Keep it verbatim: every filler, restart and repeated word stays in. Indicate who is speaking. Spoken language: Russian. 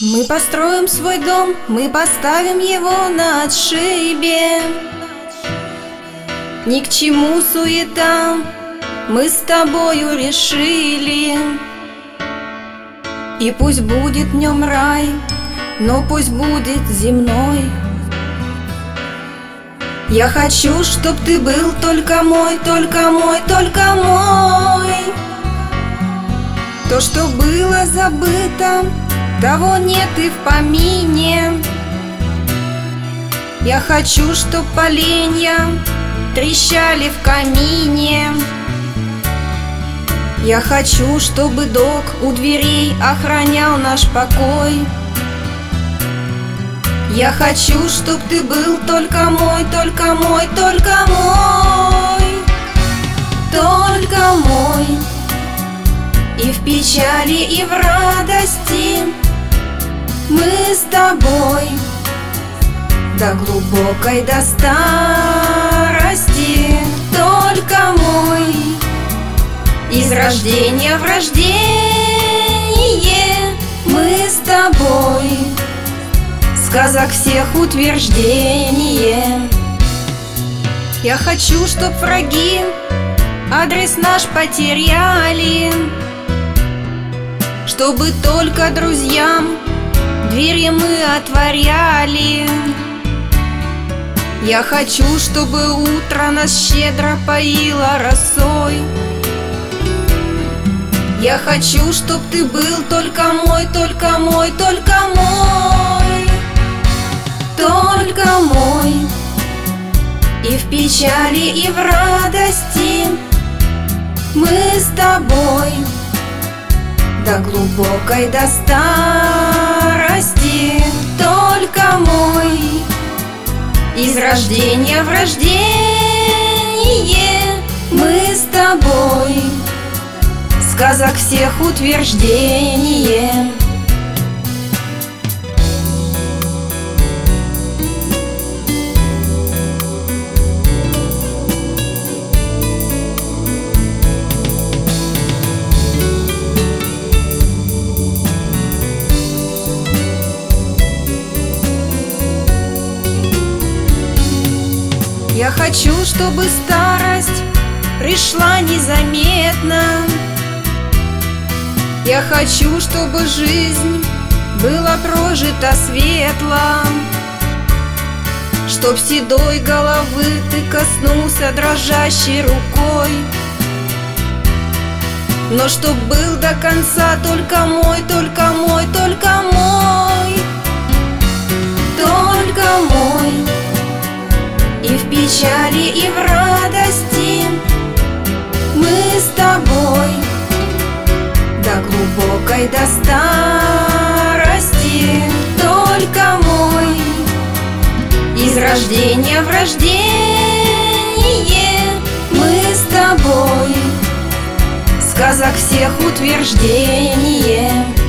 Speaker 1: Мы построим свой дом, мы поставим его на отшибе. Ни к чему суета, мы с тобою решили. И пусть будет в нем рай, но пусть будет земной. Я хочу, чтоб ты был только мой, только мой, только мой. То, что было забыто, того нет и в помине. Я хочу, чтоб поленья трещали в камине. Я хочу, чтобы дог у дверей охранял наш покой. Я хочу, чтоб ты был только мой, только мой, только мой, только мой. И в печали, и в радости мы с тобой до глубокой, до старости. Только мой, из рождения в рождение мы с тобой, сказок всех утверждение. Я хочу, чтоб враги адрес наш потеряли, чтобы только друзьям двери мы отворяли. Я хочу, чтобы утро нас щедро поило росой. Я хочу, чтоб ты был только мой, только мой, только мой, только мой. И в печали, и в радости мы с тобой до глубокой, до старости. Только мой, из рождения в рождение мы с тобой, сказок всех утверждение. Я хочу, чтобы старость пришла незаметно. Я хочу, чтобы жизнь была прожита светло, чтоб седой головы ты коснулся дрожащей рукой, но чтоб был до конца только мой, только мой, только мой, только мой. И в печали, и в радости мы с тобой до глубокой, до старости. Только мой, из рождения в рождение мы с тобой, сказок всех утверждение.